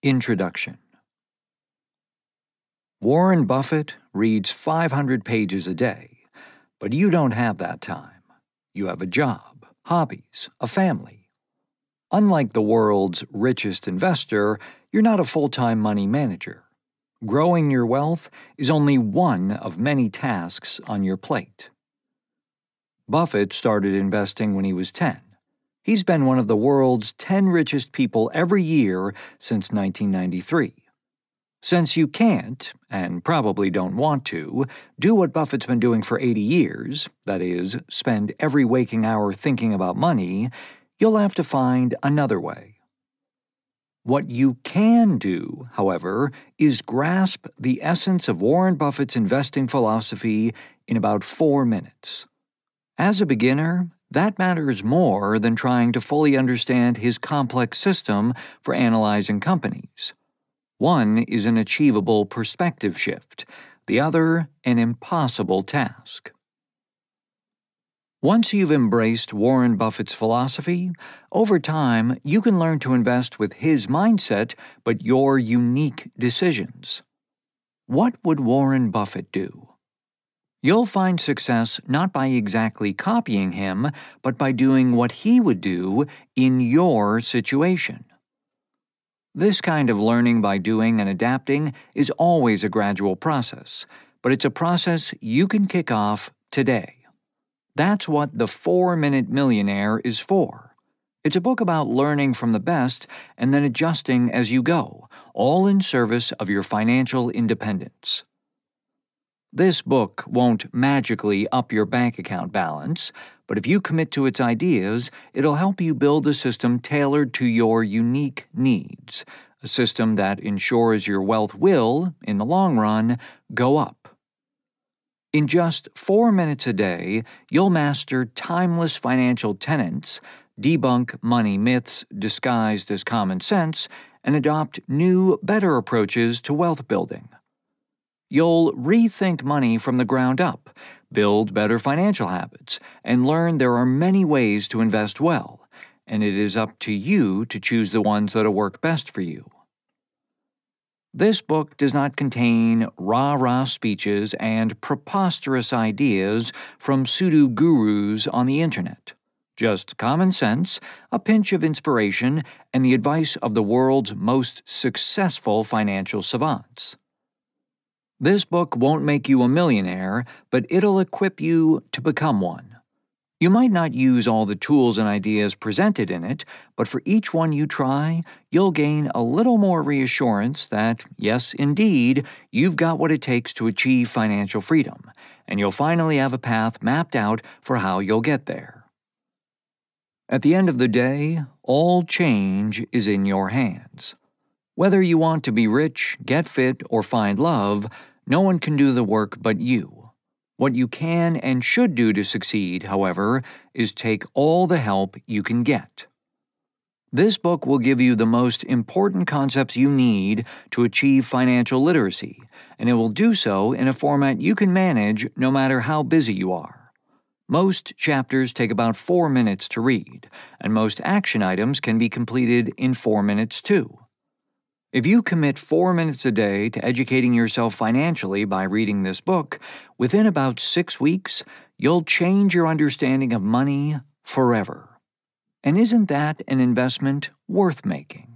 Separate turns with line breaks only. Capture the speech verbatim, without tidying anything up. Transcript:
Introduction. Warren Buffett reads five hundred pages a day, but you don't have that time. You have a job, hobbies, a family. Unlike the world's richest investor, you're not a full-time money manager. Growing your wealth is only one of many tasks on your plate. Buffett started investing when he was ten. He's been one of the world's ten richest people every year since nineteen ninety-three. Since you can't, and probably don't want to, do what Buffett's been doing for eighty years, that is, spend every waking hour thinking about money, you'll have to find another way. What you can do, however, is grasp the essence of Warren Buffett's investing philosophy in about four minutes. As a beginner, that matters more than trying to fully understand his complex system for analyzing companies. One is an achievable perspective shift, the other an impossible task. Once you've embraced Warren Buffett's philosophy, over time you can learn to invest with his mindset but your unique decisions. What would Warren Buffett do? You'll find success not by exactly copying him, but by doing what he would do in your situation. This kind of learning by doing and adapting is always a gradual process, but it's a process you can kick off today. That's what The Four-Minute Millionaire is for. It's a book about learning from the best and then adjusting as you go, all in service of your financial independence. This book won't magically up your bank account balance, but if you commit to its ideas, it'll help you build a system tailored to your unique needs, a system that ensures your wealth will, in the long run, go up. In just four minutes a day, you'll master timeless financial tenets, debunk money myths disguised as common sense, and adopt new, better approaches to wealth building. You'll rethink money from the ground up, build better financial habits, and learn there are many ways to invest well, and it is up to you to choose the ones that'll work best for you. This book does not contain rah-rah speeches and preposterous ideas from pseudo-gurus on the internet. Just common sense, a pinch of inspiration, and the advice of the world's most successful financial savants. This book won't make you a millionaire, but it'll equip you to become one. You might not use all the tools and ideas presented in it, but for each one you try, you'll gain a little more reassurance that, yes, indeed, you've got what it takes to achieve financial freedom, and you'll finally have a path mapped out for how you'll get there. At the end of the day, all change is in your hands. Whether you want to be rich, get fit, or find love, no one can do the work but you. What you can and should do to succeed, however, is take all the help you can get. This book will give you the most important concepts you need to achieve financial literacy, and it will do so in a format you can manage no matter how busy you are. Most chapters take about four minutes to read, and most action items can be completed in four minutes too. If you commit four minutes a day to educating yourself financially by reading this book, within about six weeks, you'll change your understanding of money forever. And isn't that an investment worth making?